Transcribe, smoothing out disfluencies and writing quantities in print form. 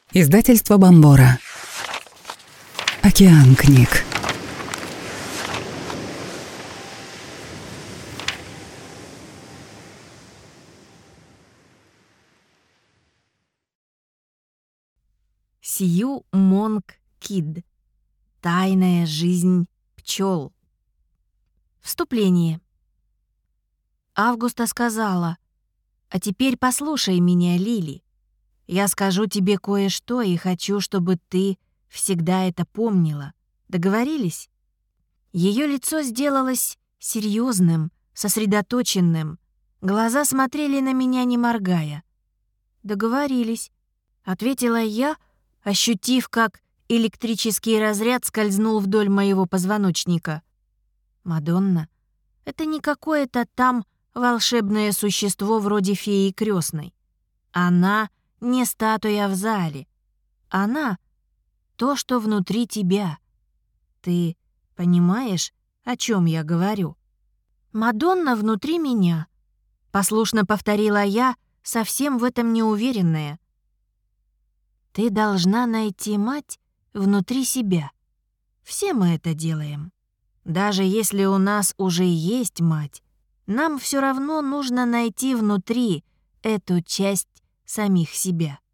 Издательство Бомбора. Океан книг. Сью Монг Кид. Тайная жизнь пчел. Вступление. Августа сказала: «А теперь послушай меня, Лили. Я скажу тебе кое-что и хочу, чтобы ты всегда это помнила. Договорились?» Ее лицо сделалось серьезным, сосредоточенным. Глаза смотрели на меня, не моргая. «Договорились», — ответила я, ощутив, как электрический разряд скользнул вдоль моего позвоночника. Мадонна — это не какое-то там волшебное существо вроде феи крестной. Она не статуя в зале. Она — то, что внутри тебя. Ты понимаешь, о чем я говорю? «Мадонна внутри меня», — послушно повторила я, совсем в этом неуверенная. «Ты должна найти мать внутри себя. Все мы это делаем. Даже если у нас уже есть мать, нам все равно нужно найти внутри эту часть самих себя».